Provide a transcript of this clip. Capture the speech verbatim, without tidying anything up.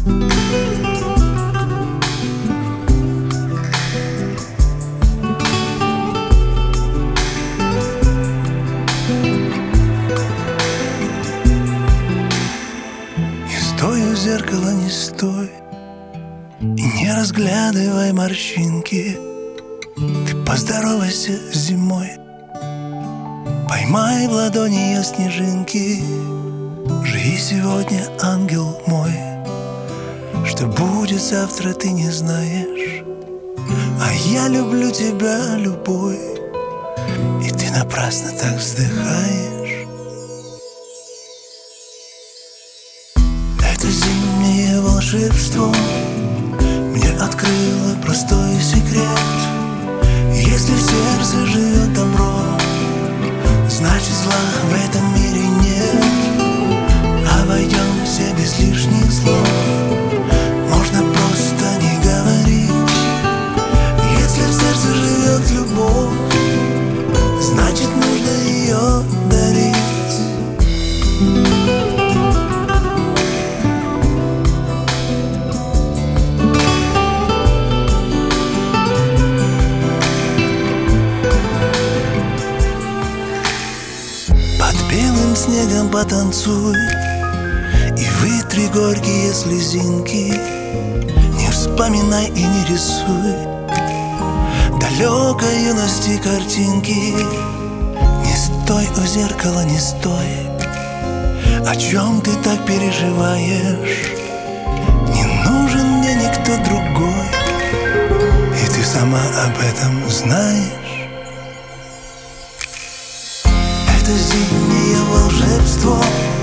Стой у зеркала, не стой и не разглядывай морщинки. Ты поздоровайся с зимой, поймай в ладони ее снежинки. Живи сегодня, ангел мой, что будет завтра, ты не знаешь. А я люблю тебя, любовь, и ты напрасно так вздыхаешь. Это зимнее волшебство мне открыло простой секрет. Если в сердце живет добро, значит зла в этом мире нет. Обойдемся без лишних слов, можно просто не говорить. Если в сердце живет любовь, значит нужно ее дарить. Белым снегом потанцуй и вытри горькие слезинки. Не вспоминай и не рисуй далекой юности картинки. Не стой у зеркала, не стой. О чем ты так переживаешь? Не нужен мне никто другой, и ты сама об этом знаешь. Это зимнее волшебство